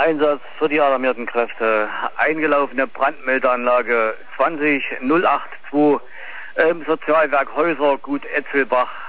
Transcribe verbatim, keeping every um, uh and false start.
Einsatz für die alarmierten Kräfte. Eingelaufene Brandmeldeanlage zwanzig null acht zwei im Sozialwerk Häuser, Gut Etzelbach.